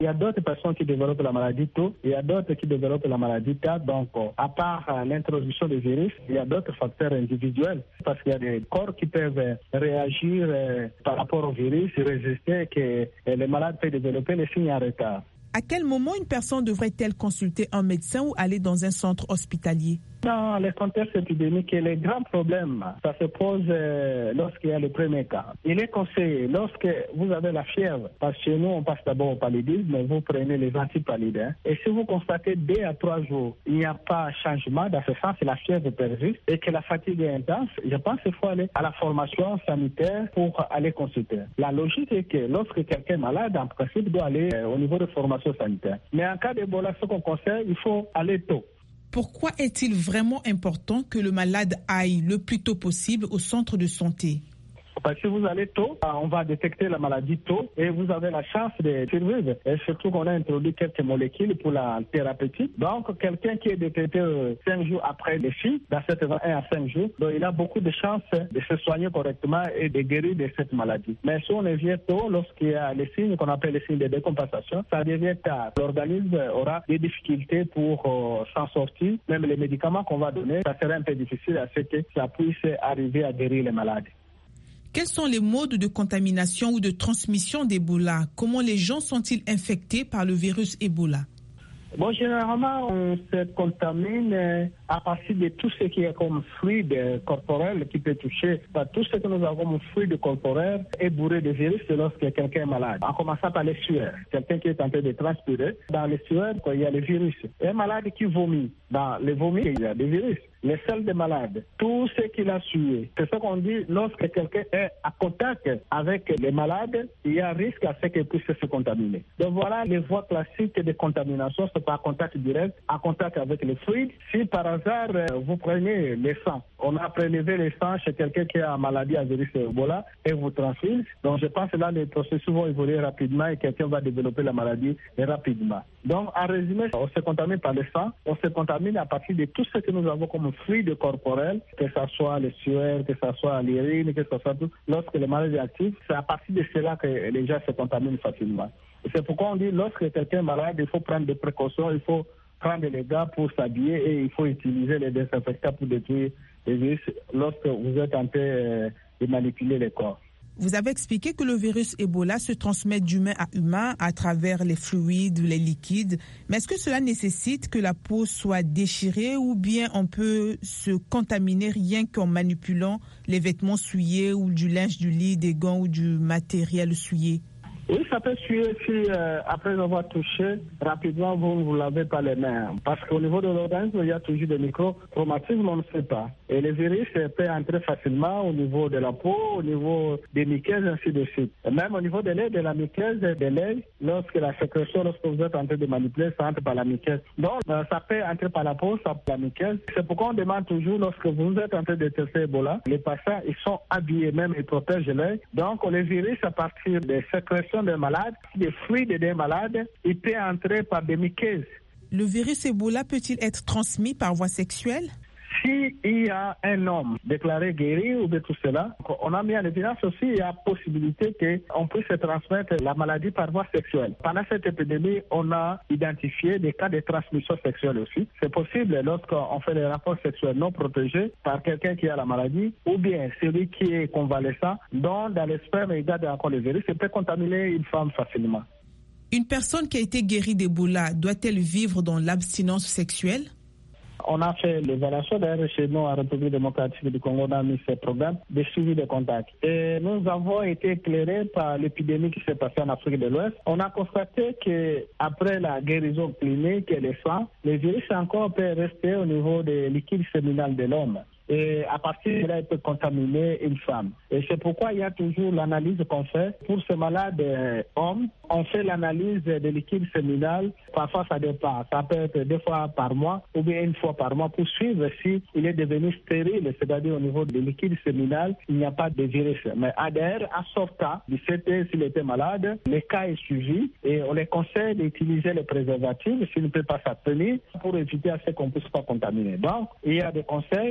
Il y a d'autres personnes qui développent la maladie tôt, il y a d'autres qui développent la maladie tard. Donc, à part l'introduction des virus, il y a d'autres facteurs individuels. Parce qu'il y a des corps qui peuvent réagir par rapport au virus, résister, que les malades peuvent développer les signes en retard. À quel moment une personne devrait-elle consulter un médecin ou aller dans un centre hospitalier? Dans les contextes épidémiques, les grands problèmes, ça se pose lorsqu'il y a le premier cas. Il est conseillé, lorsque vous avez la fièvre, parce que chez nous, on passe d'abord au paludisme, vous prenez les antipaludins. Et si vous constatez 2 à 3 jours, il n'y a pas de changement dans ce sens, la fièvre persiste et que la fatigue est intense, je pense qu'il faut aller à la formation sanitaire pour aller consulter. La logique est que lorsque quelqu'un est malade, en principe, doit aller au niveau de formation sanitaire. Mais en cas d'Ebola, ce qu'on conseille, il faut aller tôt. Pourquoi est-il vraiment important que le malade aille le plus tôt possible au centre de santé? Parce que si vous allez tôt, on va détecter la maladie tôt et vous avez la chance de survivre. Et surtout qu'on a introduit quelques molécules pour la thérapeutique. Donc, quelqu'un qui est détecté 5 jours après les signes, dans cette 1 à 5 jours, donc il a beaucoup de chances de se soigner correctement et de guérir de cette maladie. Mais si on vient tôt, lorsqu'il y a les signes qu'on appelle les signes de décompensation, ça devient tard. L'organisme aura des difficultés pour s'en sortir. Même les médicaments qu'on va donner, ça serait un peu difficile à ce que ça puisse arriver à guérir les malades. Quels sont les modes de contamination ou de transmission d'Ebola? Comment les gens sont-ils infectés par le virus Ebola? Bon, généralement, on se contamine à partir de tout ce qui est comme fluide corporel qui peut toucher. Tout ce que nous avons comme fluide corporel est bourré de virus lorsque quelqu'un est malade. En commençant par les sueurs. Quelqu'un qui est en train de transpirer, dans les sueurs, il y a les virus. Un malade qui vomit, dans les vomis, il y a des virus. Les selles des malades, tout ce qu'il a sué. C'est ce qu'on dit, lorsque quelqu'un est à contact avec les malades, il y a risque à ce qu'il puisse se contaminer. Donc voilà les voies classiques de contamination, c'est par contact direct, en contact avec les fluides. Si par hasard, vous prenez les sangs, on a prélevé les sangs chez quelqu'un qui a une maladie à virus Ebola et vous transfuse. Donc je pense que là, les processus vont évoluer rapidement et quelqu'un va développer la maladie rapidement. Donc en résumé, on se contamine par le sang, on se contamine à partir de tout ce que nous avons comme fluide corporel, que ce soit les sueurs, que ce soit l'urine, que ce soit tout. Lorsque le malade est actif, c'est à partir de cela que les gens se contaminent facilement. Et c'est pourquoi on dit lorsque quelqu'un est malade, il faut prendre des précautions, il faut prendre les gants pour s'habiller et il faut utiliser les désinfectants pour détruire les virus lorsque vous êtes en train de manipuler les corps. Vous avez expliqué que le virus Ebola se transmet d'humain à humain à travers les fluides, les liquides. Mais est-ce que cela nécessite que la peau soit déchirée ou bien on peut se contaminer rien qu'en manipulant les vêtements souillés ou du linge du lit, des gants ou du matériel souillé? Oui, ça peut suivre si après avoir touché, rapidement vous ne vous lavez pas les mains. Parce qu'au niveau de l'organisme, il y a toujours des micro-traumatismes, on ne sait pas. Et les virus peuvent entrer facilement au niveau de la peau, au niveau des muqueuses, ainsi de suite. Et même au niveau de l'aile, de la muqueuse, de l'aile, lorsque la sécrétion, lorsque vous êtes en train de manipuler, ça entre par la muqueuse. Donc, ça peut entrer par la peau, ça par la muqueuse. C'est pourquoi on demande toujours, lorsque vous êtes en train de tester Ebola, les patients, ils sont habillés même, ils protègent l'œil. Donc, les virus, à partir des sécrétions des malades, des fluides des malades, il peut entrer par des muqueuses. Le virus Ebola peut-il être transmis par voie sexuelle? S'il y a un homme déclaré guéri ou de tout cela, on a mis en évidence aussi, il y a possibilité qu'on puisse se transmettre la maladie par voie sexuelle. Pendant cette épidémie, on a identifié des cas de transmission sexuelle aussi. C'est possible lorsqu'on fait des rapports sexuels non protégés par quelqu'un qui a la maladie ou bien celui qui est convalescent, dont dans le sperme il garde encore le virus, ça peut contaminer une femme facilement. Une personne qui a été guérie d'Ebola doit-elle vivre dans l'abstinence sexuelle? On a fait l'évaluation d'ailleurs chez nous en République démocratique du Congo, on a mis ce programme de suivi de contacts. Et nous avons été éclairés par l'épidémie qui s'est passée en Afrique de l'Ouest. On a constaté qu'après la guérison clinique et les soins, les virus encore peuvent rester au niveau des liquides séminales de l'homme. Et à partir de là, il peut contaminer une femme. Et c'est pourquoi il y a toujours l'analyse qu'on fait. Pour ce malade homme, on fait l'analyse des liquides séminales. Parfois, ça dépend. Ça peut être 2 fois par mois ou bien 1 fois par mois pour suivre s'il est devenu stérile, c'est-à-dire au niveau des liquides séminales, il n'y a pas de virus. Mais ADR, en sortant du CT, s'il était malade, le cas est suivi et on les conseille d'utiliser les préservatifs s'il ne peut pas s'abstenir pour éviter à ce qu'on ne puisse pas contaminer. Donc, il y a des conseils et puis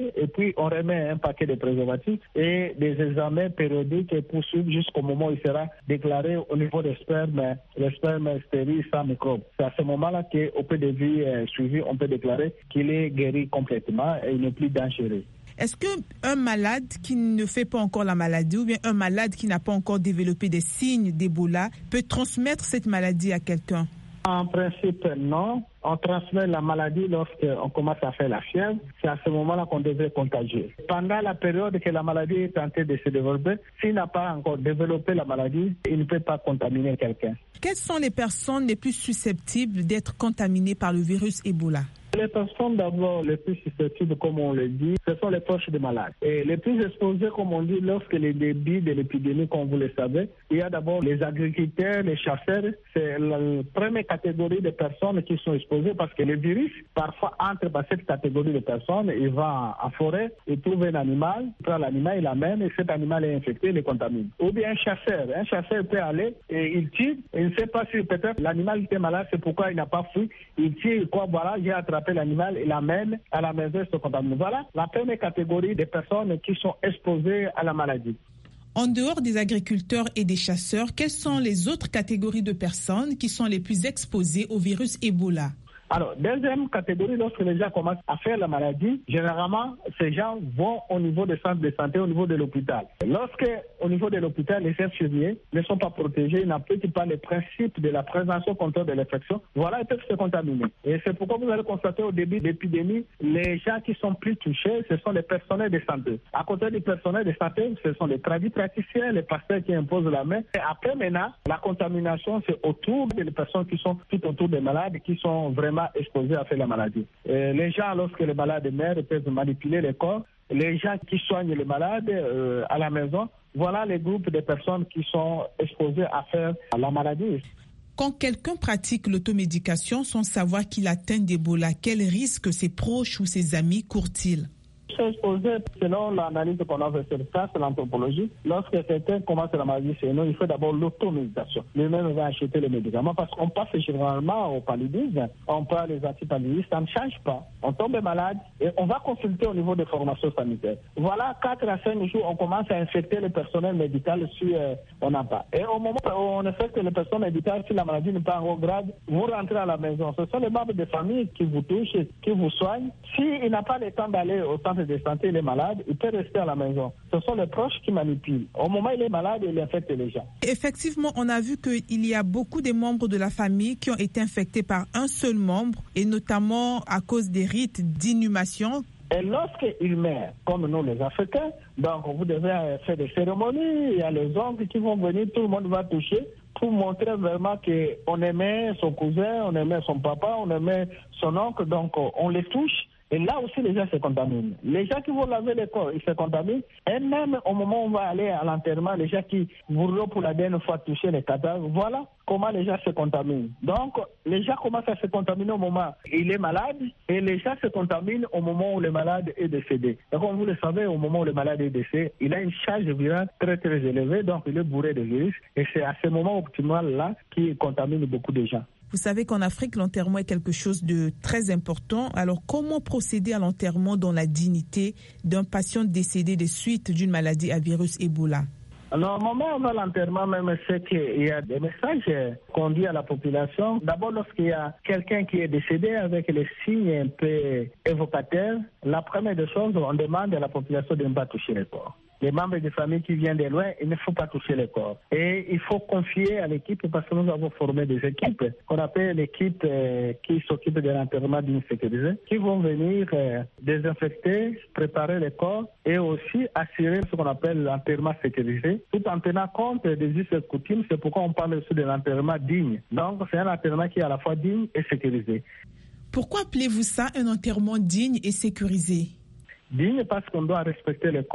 Puis on remet un paquet de préservatifs et des examens périodiques et poursuivre jusqu'au moment où il sera déclaré au niveau des spermes, le sperme stérile sans microbes. C'est à ce moment-là qu'au peu de vie suivi, on peut déclarer qu'il est guéri complètement et il n'est plus dangereux. Est-ce qu'un malade qui ne fait pas encore la maladie ou bien un malade qui n'a pas encore développé des signes d'Ebola peut transmettre cette maladie à quelqu'un? En principe, non. On transmet la maladie lorsqu'on commence à faire la fièvre. C'est à ce moment-là qu'on devrait contagier. Pendant la période que la maladie est en train de se développer, s'il n'a pas encore développé la maladie, il ne peut pas contaminer quelqu'un. Quelles sont les personnes les plus susceptibles d'être contaminées par le virus Ebola? Les personnes d'abord les plus susceptibles, comme on le dit, ce sont les proches des malades. Et les plus exposés, comme on dit, lorsque les débuts de l'épidémie, comme vous le savez, il y a d'abord les agriculteurs, les chasseurs. C'est la première catégorie de personnes qui sont exposées parce que le virus, parfois, entre dans cette catégorie de personnes. Il va en forêt, il trouve un animal, il prend l'animal, il l'amène et cet animal est infecté, il le contamine. Ou bien un chasseur peut aller et il tire, et il ne sait pas si peut-être l'animal était malade, c'est pourquoi il n'a pas fui. Il tire, quoi, voilà, j'ai attrapé l'animal et l'amène à la maison et se contamine. Voilà la première catégorie de personnes qui sont exposées à la maladie. En dehors des agriculteurs et des chasseurs, quelles sont les autres catégories de personnes qui sont les plus exposées au virus Ebola? Alors, deuxième catégorie, lorsque les gens commencent à faire la maladie, généralement, ces gens vont au niveau des centres de santé, au niveau de l'hôpital. Lorsque, au niveau de l'hôpital, les infirmiers ne sont pas protégés, ils n'appliquent pas les principes de la prévention contre de l'infection, voilà, ils peuvent se contaminer. Et c'est pourquoi vous allez constater au début de l'épidémie, les gens qui sont plus touchés, ce sont les personnels de santé. À côté du personnel de santé, ce sont les praticiens, les pasteurs qui imposent la main. Et après, maintenant, la contamination, c'est autour des personnes qui sont tout autour des malades, qui sont vraiment exposés à faire la maladie. Les gens, lorsque les malades meurent, peuvent manipuler les corps. Les gens qui soignent les malades à la maison, voilà les groupes de personnes qui sont exposés à faire la maladie. Quand quelqu'un pratique l'automédication sans savoir qu'il atteint d'Ebola, quel risque ses proches ou ses amis courent-ils? Exposé, selon l'analyse qu'on a fait sur ça, c'est l'anthropologie. Lorsque quelqu'un commence la maladie chez nous, il faut d'abord l'automédication. Lui-même va acheter les médicaments parce qu'on passe généralement au paludisme, on prend les antipaludistes, ça ne change pas. On tombe malade et on va consulter au niveau des formations sanitaires. Voilà, 4 à 5 jours, on commence à infecter le personnel médical si on n'a pas. Et au moment où on infecte le personnel médical, si la maladie n'est pas en grade, vous rentrez à la maison. Ce sont les membres de famille qui vous touchent, qui vous soignent. S'il n'a pas le temps d'aller au centre de santé, il est malade, il peut rester à la maison. Ce sont les proches qui manipulent. Au moment où il est malade, il infecte les gens. Effectivement, on a vu qu'il y a beaucoup de membres de la famille qui ont été infectés par un seul membre, et notamment à cause des rites d'inhumation. Et lorsqu'il meurt, comme nous les Africains, donc vous devez faire des cérémonies, il y a les oncles qui vont venir, tout le monde va toucher pour montrer vraiment qu'on aimait son cousin, on aimait son papa, on aimait son oncle, donc on les touche. Et là aussi, les gens se contaminent. Les gens qui vont laver les corps, ils se contaminent. Et même au moment où on va aller à l'enterrement, les gens qui voudront pour la dernière fois toucher les cadavres, voilà comment les gens se contaminent. Donc, les gens commencent à se contaminer au moment où il est malade et les gens se contaminent au moment où le malade est décédé. Et comme vous le savez, au moment où le malade est décédé, il a une charge virale très très élevée, donc il est bourré de virus. Et c'est à ce moment optimal-là qu'il contamine beaucoup de gens. Vous savez qu'en Afrique, l'enterrement est quelque chose de très important. Alors, comment procéder à l'enterrement dans la dignité d'un patient décédé des suites d'une maladie à virus Ebola? Normalement, avant l'enterrement, même, c'est qu'il y a des messages qu'on dit à la population. D'abord, lorsqu'il y a quelqu'un qui est décédé avec les signes un peu évocateurs, la première des choses, on demande à la population de ne pas toucher les corps. Les membres de famille qui viennent de loin, il ne faut pas toucher les corps. Et il faut confier à l'équipe, parce que nous avons formé des équipes, qu'on appelle l'équipe qui s'occupe de l'enterrement d'une sécurisée, qui vont venir désinfecter, préparer les corps et aussi assurer ce qu'on appelle l'enterrement sécurisé, tout en tenant compte des us et coutumes. C'est pourquoi on parle aussi de l'enterrement digne. Donc, c'est un enterrement qui est à la fois digne et sécurisé. Pourquoi appelez-vous ça un enterrement digne et sécurisé? Digne parce qu'on doit respecter le corps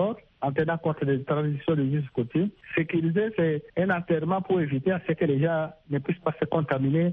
en tenant compte des traditions de jusqu'au coutumes. Sécuriser, c'est un enterrement pour éviter à ce que les gens ne puissent pas se contaminer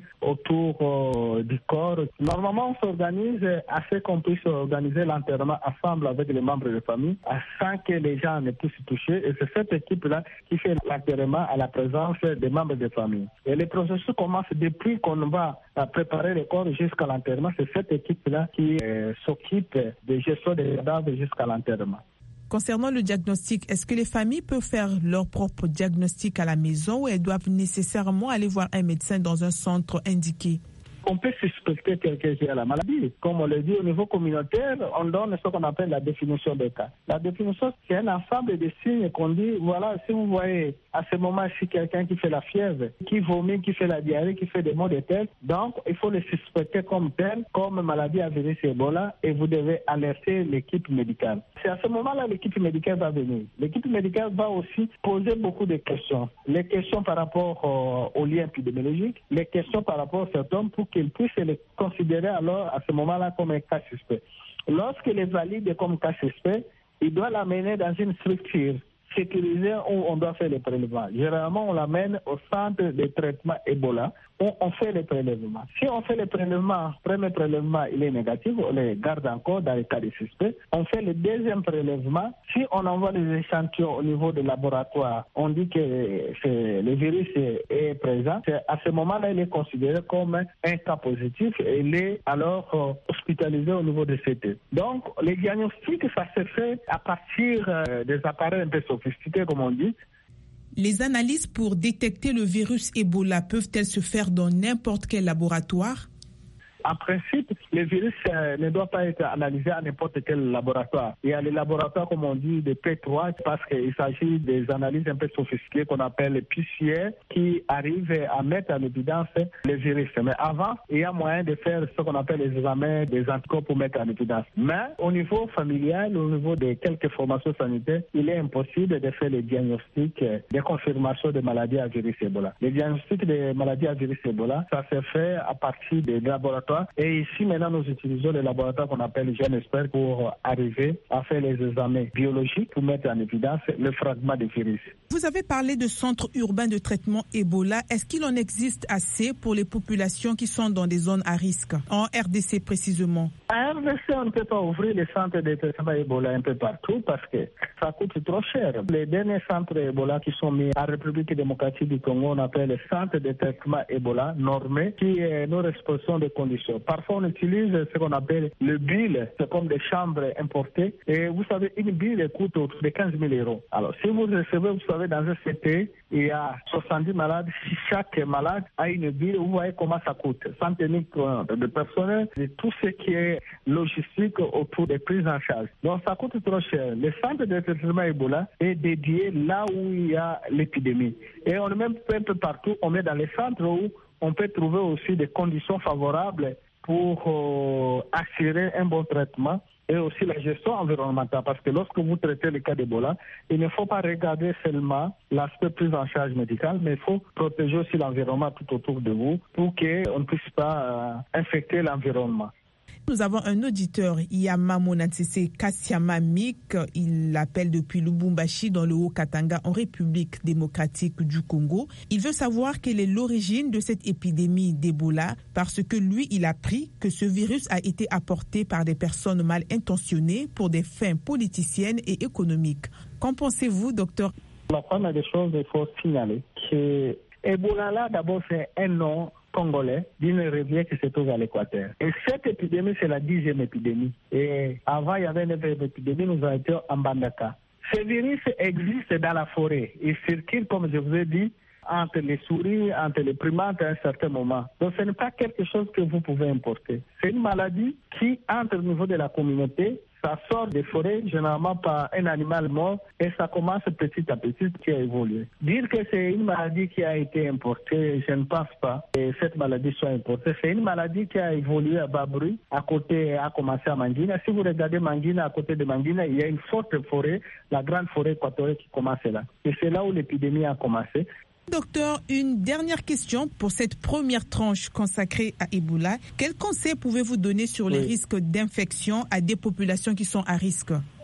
autour du corps. Normalement, on s'organise à ce qu'on puisse organiser l'enterrement ensemble avec les membres de famille, sans que les gens ne puissent se toucher. Et c'est cette équipe-là qui fait l'enterrement à la présence des membres de famille. Et le processus commence depuis qu'on va préparer le corps jusqu'à l'enterrement. C'est cette équipe-là qui s'occupe de gestion des cadavres jusqu'à l'enterrement. Concernant le diagnostic, est-ce que les familles peuvent faire leur propre diagnostic à la maison ou elles doivent nécessairement aller voir un médecin dans un centre indiqué? On peut suspecter quelqu'un qui a la maladie. Comme on le dit au niveau communautaire, on donne ce qu'on appelle la définition des cas. La définition, c'est un ensemble de signes qu'on dit, voilà, si vous voyez à ce moment-ci quelqu'un qui fait la fièvre, qui vomit, qui fait la diarrhée, qui fait des maux de tête, donc il faut le suspecter comme tel, comme maladie à virus Ebola, et vous devez alerter l'équipe médicale. C'est à ce moment-là l'équipe médicale va venir. L'équipe médicale va aussi poser beaucoup de questions. Les questions par rapport aux liens épidémiologiques, les questions par rapport aux symptômes pour qu'ils puissent les considérer alors à ce moment-là comme un cas suspect. Lorsqu'il est valide comme cas suspect, il doit l'amener dans une structure sécurisée où on doit faire les prélèvements. Généralement, on l'amène au centre de traitement Ebola où on fait les prélèvements. Si on fait les prélèvements, premier prélèvement, il est négatif, on les garde encore dans les cas de suspect. On fait le deuxième prélèvement. Si on envoie les échantillons au niveau du laboratoire, on dit que le virus est présent. À ce moment-là, il est considéré comme un cas positif et il est alors hospitalisé au niveau de CT. Donc, les diagnostics, ça se fait à partir des appareils un peu sophistiqués, comme on dit. Les analyses pour détecter le virus Ebola peuvent-elles se faire dans n'importe quel laboratoire? En principe, le virus ne doit pas être analysé à n'importe quel laboratoire. Il y a les laboratoires, comme on dit, de P3, parce qu'il s'agit des analyses un peu sophistiquées qu'on appelle les PCR, qui arrivent à mettre en évidence le virus. Mais avant, il y a moyen de faire ce qu'on appelle les examens des anticorps pour mettre en évidence. Mais au niveau familial, au niveau de quelques formations sanitaires, il est impossible de faire les diagnostics de confirmation de maladies à virus Ebola. Les diagnostics de maladies à virus Ebola, ça se fait à partir des laboratoires. Et ici, maintenant, nous utilisons les laboratoires qu'on appelle GenExpert pour arriver à faire les examens biologiques pour mettre en évidence le fragment du virus. Vous avez parlé de centres urbains de traitement Ebola. Est-ce qu'il en existe assez pour les populations qui sont dans des zones à risque, en RDC précisément? En RDC, on ne peut pas ouvrir les centres de traitement Ebola un peu partout parce que ça coûte trop cher. Les derniers centres Ebola qui sont mis en République démocratique du Congo, on appelle les centres de traitement Ebola normés, qui nous respectons des conditions. Parfois, on utilise ce qu'on appelle le bile, c'est comme des chambres importées. Et vous savez, une bile coûte autour de 15 000 euros. Alors, si vous recevez, vous savez, dans un CT, il y a 70 malades. Si chaque malade a une bile, vous voyez comment ça coûte. Sans tenir compte de personnel, de tout ce qui est logistique autour des prises en charge. Donc, ça coûte trop cher. Le centre de traitement Ebola est dédié là où il y a l'épidémie. Et on est même un peu partout, on est dans les centres où on peut trouver aussi des conditions favorables pour assurer un bon traitement et aussi la gestion environnementale. Parce que lorsque vous traitez le cas d'Ebola, il ne faut pas regarder seulement l'aspect prise en charge médicale, mais il faut protéger aussi l'environnement tout autour de vous pour qu'on ne puisse pas infecter l'environnement. Nous avons un auditeur, Yama Monatsese Kassiama Mik. Il appelle depuis Lubumbashi dans le Haut-Katanga en République démocratique du Congo. Il veut savoir quelle est l'origine de cette épidémie d'Ebola parce que lui, il a appris que ce virus a été apporté par des personnes mal intentionnées pour des fins politiciennes et économiques. Qu'en pensez-vous, docteur? La première des choses, il faut signaler que Ebola, là, d'abord, c'est un nom congolais d'une rivière qui se trouve à l'Équateur. Et cette épidémie, c'est la 10e épidémie. Et avant, il y avait une épidémie, nous avons été en Mbandaka. Ce virus existe dans la forêt. Il circule, comme je vous ai dit, entre les souris, entre les primates à un certain moment. Donc ce n'est pas quelque chose que vous pouvez importer. C'est une maladie qui entre au niveau de la communauté. Ça sort des forêts, généralement par un animal mort, et ça commence petit à petit qui a évolué. Dire que c'est une maladie qui a été importée, je ne pense pas que cette maladie soit importée. C'est une maladie qui a évolué à bas bruit, à côté, a commencé à Mangina. Si vous regardez Mangina, à côté de Mangina, il y a une forte forêt, la grande forêt équatoriale qui commence là. Et c'est là où l'épidémie a commencé. Docteur, une dernière question pour cette première tranche consacrée à Ebola. Quels conseils pouvez-vous donner sur les risques d'infection à des populations qui sont à risque?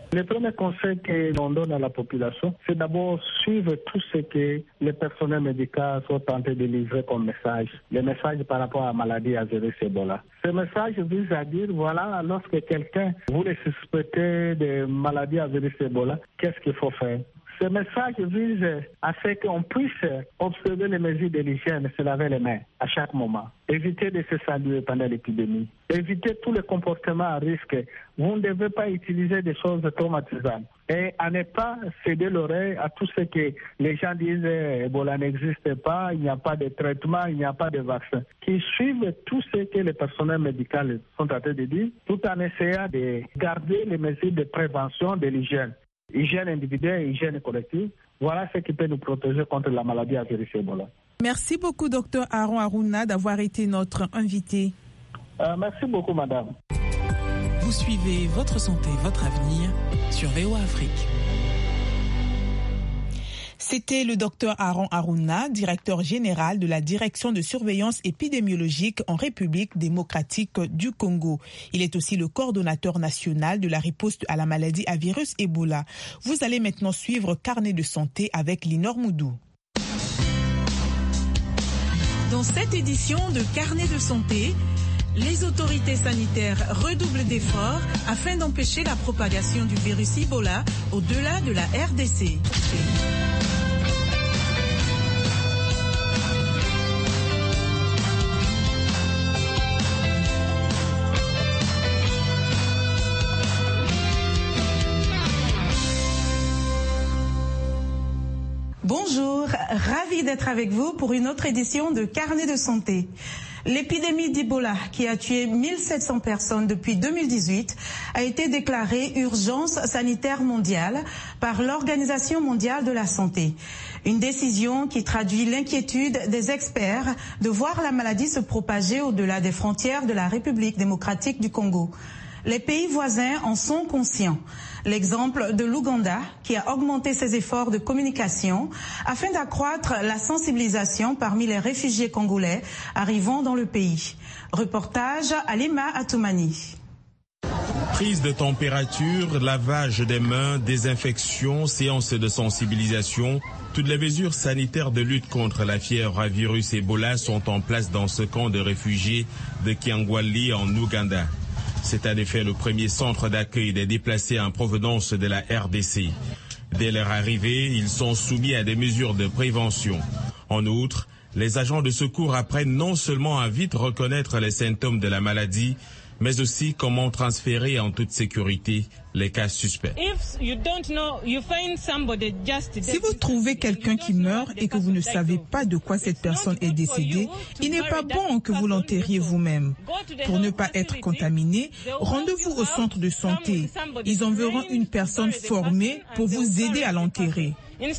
Le premier conseil que l'on donne à la population, c'est d'abord suivre tout ce que les personnels médicaux sont tentés de livrer comme message. Les messages par rapport à la maladie à virus Ebola. Ce message vise à dire, voilà, lorsque quelqu'un voulait suspecter de maladie à virus Ebola, qu'est-ce qu'il faut faire? Ce message vise à ce qu'on puisse observer les mesures de l'hygiène, se laver les mains à chaque moment, éviter de se saluer pendant l'épidémie, éviter tous les comportements à risque. Vous ne devez pas utiliser des choses traumatisantes et à ne pas céder l'oreille à tout ce que les gens disent Ebola n'existe pas, il n'y a pas de traitement, il n'y a pas de vaccin. Qu'ils suivent tout ce que les personnels médicaux sont en train de dire, tout en essayant de garder les mesures de prévention de l'hygiène. Hygiène individuelle et hygiène collective, voilà ce qui peut nous protéger contre la maladie à virus Ebola. Merci beaucoup, Dr Aaron Aruna, d'avoir été notre invité. Merci beaucoup, madame. Vous suivez Votre Santé, Votre Avenir sur VOA Afrique. C'était le Dr Aaron Aruna, directeur général de la Direction de surveillance épidémiologique en République démocratique du Congo. Il est aussi le coordonnateur national de la riposte à la maladie à virus Ebola. Vous allez maintenant suivre Carnet de santé avec Linor Moudou. Dans cette édition de Carnet de santé, les autorités sanitaires redoublent d'efforts afin d'empêcher la propagation du virus Ebola au-delà de la RDC. Bonjour, ravi d'être avec vous pour une autre édition de Carnet de santé. L'épidémie d'Ebola, qui a tué 1700 personnes depuis 2018, a été déclarée urgence sanitaire mondiale par l'Organisation mondiale de la santé. Une décision qui traduit l'inquiétude des experts de voir la maladie se propager au-delà des frontières de la République démocratique du Congo. Les pays voisins en sont conscients. L'exemple de l'Ouganda, qui a augmenté ses efforts de communication afin d'accroître la sensibilisation parmi les réfugiés congolais arrivant dans le pays. Reportage Alima Atoumani. Prise de température, lavage des mains, désinfection, séance de sensibilisation, toutes les mesures sanitaires de lutte contre la fièvre à virus Ebola sont en place dans ce camp de réfugiés de Kiangwali en Ouganda. C'est en effet le premier centre d'accueil des déplacés en provenance de la RDC. Dès leur arrivée, ils sont soumis à des mesures de prévention. En outre, les agents de secours apprennent non seulement à vite reconnaître les symptômes de la maladie, mais aussi comment transférer en toute sécurité les cas suspects. Si vous trouvez quelqu'un qui meurt et que vous ne savez pas de quoi cette personne est décédée, il n'est pas bon que vous l'enterriez vous-même. Pour ne pas être contaminé, rendez-vous au centre de santé. Ils enverront une personne formée pour vous aider à l'enterrer.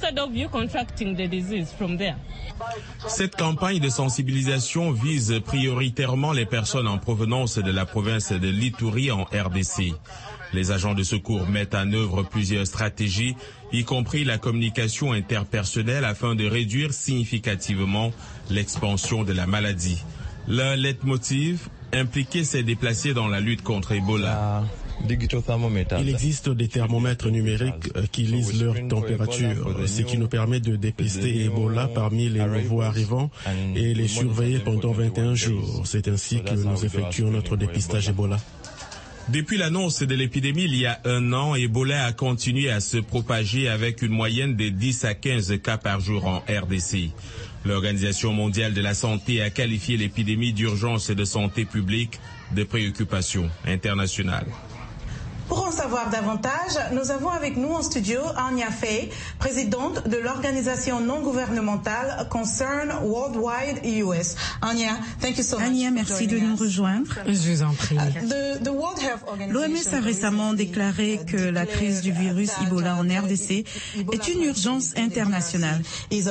Cette campagne de sensibilisation vise prioritairement les personnes en provenance de la province de l'Ituri en RDC. Les agents de secours mettent en œuvre plusieurs stratégies, y compris la communication interpersonnelle afin de réduire significativement l'expansion de la maladie. Le leitmotiv, impliquer ces déplacés dans la lutte contre Ebola. Il existe des thermomètres numériques qui lisent leur température, ce qui nous permet de dépister Ebola parmi les nouveaux arrivants et les surveiller pendant 21 jours. C'est ainsi que nous effectuons notre dépistage Ebola. Depuis l'annonce de l'épidémie il y a un an, Ebola a continué à se propager avec une moyenne de 10 à 15 cas par jour en RDC. L'Organisation mondiale de la santé a qualifié l'épidémie d'urgence de santé publique de préoccupation internationale. Pour en savoir davantage, nous avons avec nous en studio Anya Fay, présidente de l'organisation non gouvernementale Concern Worldwide US. Anya, thank you so much. Anya, merci de nous rejoindre. Je vous en prie. L'OMS a récemment déclaré que la crise du virus Ebola en RDC est une urgence internationale. Quelle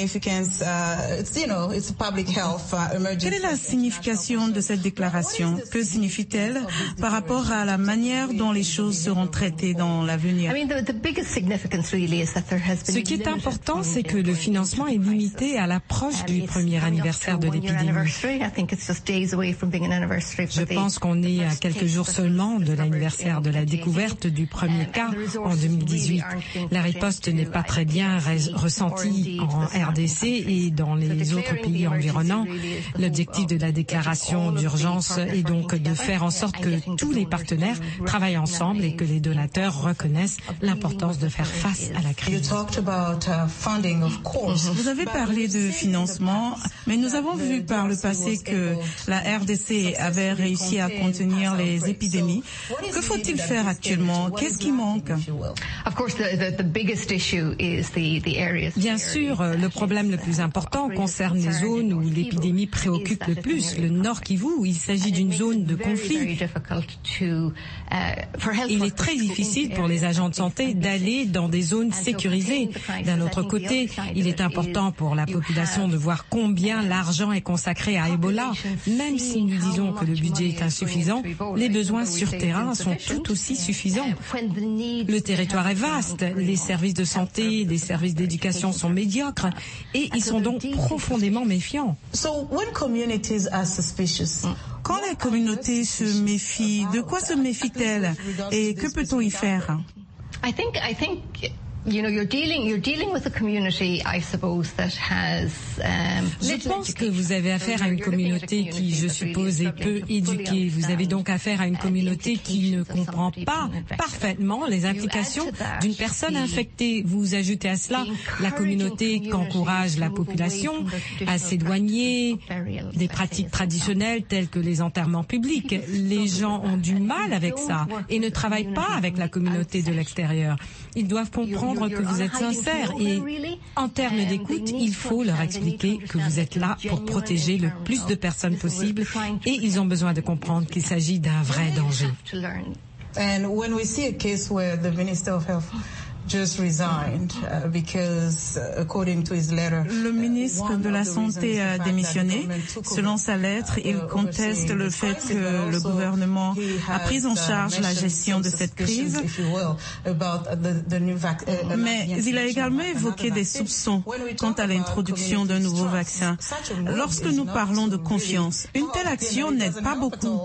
est la signification de cette déclaration? Que signifie-t-elle par rapport à la manière dont les choses choses seront traitées dans l'avenir? Ce qui est important, c'est que le financement est limité à l'approche du premier anniversaire de l'épidémie. Je pense qu'on est à quelques jours seulement de l'anniversaire de la découverte du premier cas en 2018. La riposte n'est pas très bien ressentie en RDC et dans les autres pays environnants. L'objectif de la déclaration d'urgence est donc de faire en sorte que tous les partenaires travaillent ensemble et que les donateurs reconnaissent l'importance de faire face à la crise. Vous avez parlé de financement, mais nous avons vu par le passé que la RDC avait réussi à contenir les épidémies. Que faut-il faire actuellement? Qu'est-ce qui manque? Bien sûr, le problème le plus important concerne les zones où l'épidémie préoccupe le plus. Le Nord Kivu, où il s'agit d'une zone de conflit. Il est très difficile pour les agents de santé d'aller dans des zones sécurisées. D'un autre côté, il est important pour la population de voir combien l'argent est consacré à Ebola. Même si nous disons que le budget est insuffisant, les besoins sur terrain sont tout aussi suffisants. Le territoire est vaste, les services de santé, les services d'éducation sont médiocres et ils sont donc profondément méfiants. Quand les communautés se méfient, de quoi se méfient-elles et que peut-on y faire? Je pense que vous avez affaire à une communauté qui, je suppose, est peu éduquée. Vous avez donc affaire à une communauté qui ne comprend pas parfaitement les implications d'une personne infectée. Vous ajoutez à cela la communauté qui encourage la population à s'éloigner des pratiques traditionnelles telles que les enterrements publics. Les gens ont du mal avec ça et ne travaillent pas avec la communauté de l'extérieur. Ils doivent comprendre que vous êtes sincère et en termes d'écoute, il faut leur expliquer que vous êtes là pour protéger le plus de personnes possible et ils ont besoin de comprendre qu'il s'agit d'un vrai danger. And when we see a case where the Minister of Health just resigned because according to his letter, le ministre de la Santé a démissionné. Selon sa lettre, il conteste le fait que le gouvernement a pris en charge la gestion de cette crise. Mais il a également évoqué des soupçons quant à l'introduction d'un nouveau vaccin. Lorsque nous parlons de confiance, une telle action n'aide pas beaucoup.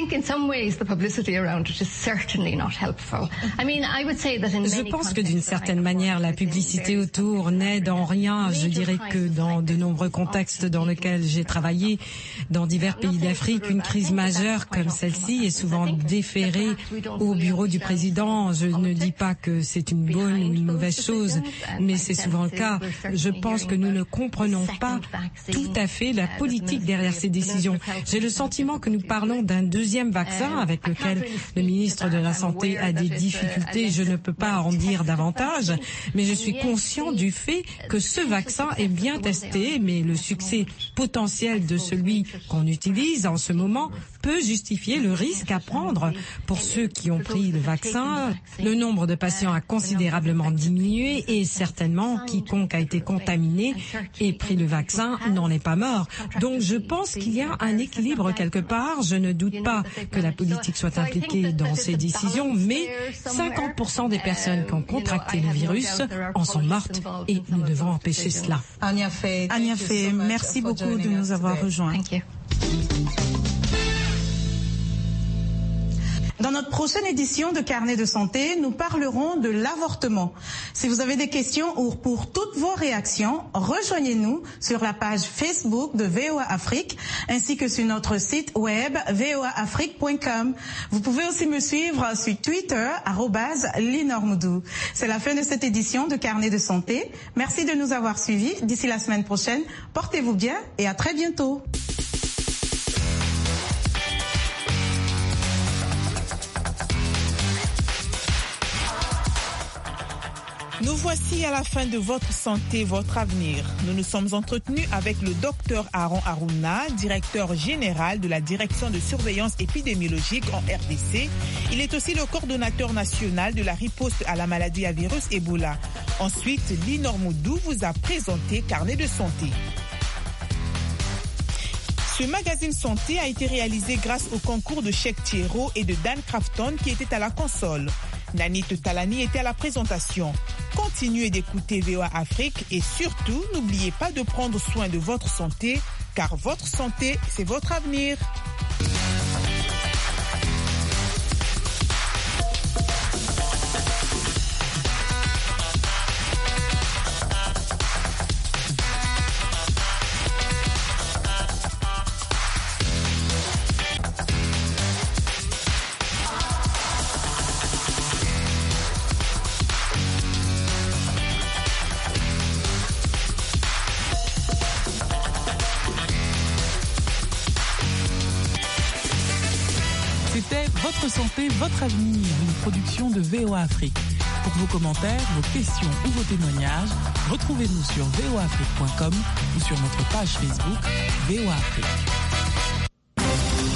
Je pense que d'une certaine manière, la publicité autour n'aide en rien. Je dirais que dans de nombreux contextes dans lesquels j'ai travaillé, dans divers pays d'Afrique, une crise majeure comme celle-ci est souvent déférée au bureau du président. Je ne dis pas que c'est une bonne ou une mauvaise chose, mais c'est souvent le cas. Je pense que nous ne comprenons pas tout à fait la politique derrière ces décisions. J'ai le sentiment que nous parlons d'un deuxième vaccin avec lequel le ministre de la Santé a des difficultés. Je ne peux pas en dire davantage, mais je suis conscient du fait que ce vaccin est bien testé, mais le succès potentiel de celui qu'on utilise en ce moment peut justifier le risque à prendre. Pour ceux qui ont pris le vaccin, le nombre de patients a considérablement diminué et certainement quiconque a été contaminé et pris le vaccin n'en est pas mort. Donc je pense qu'il y a un équilibre quelque part. Je ne doute pas que la politique soit impliquée dans ces décisions, mais 50% des personnes qui ont contracté le virus en sont mortes et nous devons empêcher cela. Anya Faye, merci beaucoup de nous avoir rejoints. Dans notre prochaine édition de Carnet de santé, nous parlerons de l'avortement. Si vous avez des questions ou pour toutes vos réactions, rejoignez-nous sur la page Facebook de VOA Afrique ainsi que sur notre site web voaafrique.com. Vous pouvez aussi me suivre sur Twitter @linormoudou. C'est la fin de cette édition de Carnet de santé. Merci de nous avoir suivis. D'ici la semaine prochaine, portez-vous bien et à très bientôt. Nous voici à la fin de Votre santé, votre avenir. Nous nous sommes entretenus avec le docteur Aaron Aruna, directeur général de la direction de surveillance épidémiologique en RDC. Il est aussi le coordonnateur national de la riposte à la maladie à virus Ebola. Ensuite, Linor Moudou vous a présenté Carnet de santé. Ce magazine santé a été réalisé grâce au concours de Cheikh Thiero et de Dan Crafton qui étaient à la console. Nanit Talani était à la présentation. Continuez d'écouter VOA Afrique et surtout, n'oubliez pas de prendre soin de votre santé, car votre santé, c'est votre avenir. C'était Votre santé, votre avenir, une production de VOA Afrique. Pour vos commentaires, vos questions ou vos témoignages, retrouvez-nous sur voaafrique.com ou sur notre page Facebook VOA Afrique.